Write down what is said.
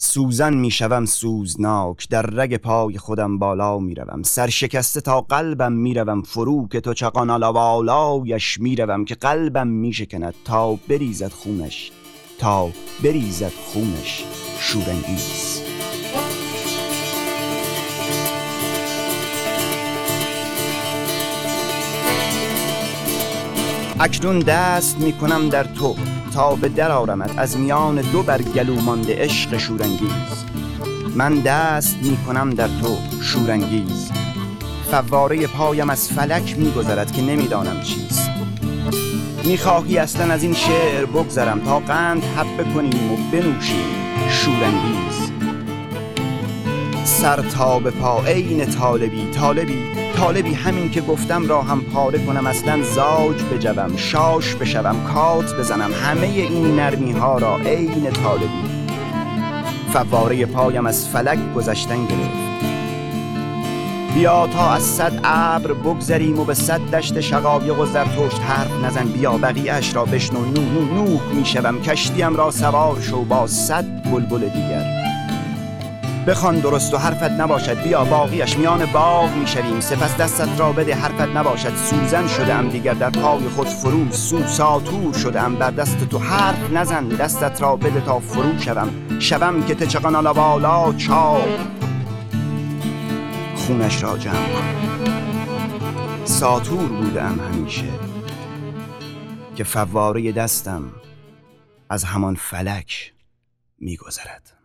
سوزن میشوم سوزناک، در رگ پای خودم بالا میروم، سرشکسته تا قلبم میروم فرو، که تو چقان آلایش میروم، که قلبم میشکند تا بریزد خونش، تا بریزد خونش شورانگیز. اکنون دست میکنم در تو تا به در آرمت، از میان دو بر گلو مانده عشق شورانگیز. من دست میکنم در تو شورانگیز، فواره پایم از فلک میگذرد که نمیدانم چیست. میخواهی اصلا از این شعر بگذرم تا قند حبه کنیم و بنوشیم شورانگیز. سر تا به پا عین طالبی، طالبی همین که گفتم را هم پاره کنم، اصلا زاج بجوم، شاش بشوم، کات بزنم، همه این نرمی ها را عین طالبی. فواره پایم از فلک گذشتن گرفت. بیا تا از 100 ابر بگذریم و به 100 دشت شقایق و زرتشت حرف نزن. بیا بقیه اش را بشنو، نوح میشوم، کشتیم را سوار شو با 100 بلبل دیگر. بخوان درست و حرفت نباشد، بیا باقیش میان باغ میشویم، سپس دستت را بده حرفت نباشد. سوزن شدم دیگر در پای خود فرو، ساتور شدم بر دست تو، حرف نزن دستت را بده تا فرو شوم که تچقان آلا بالا چاو خونش را جمع کن. ساتور بودم همیشه که فواره دستم از همان فلک میگذرد.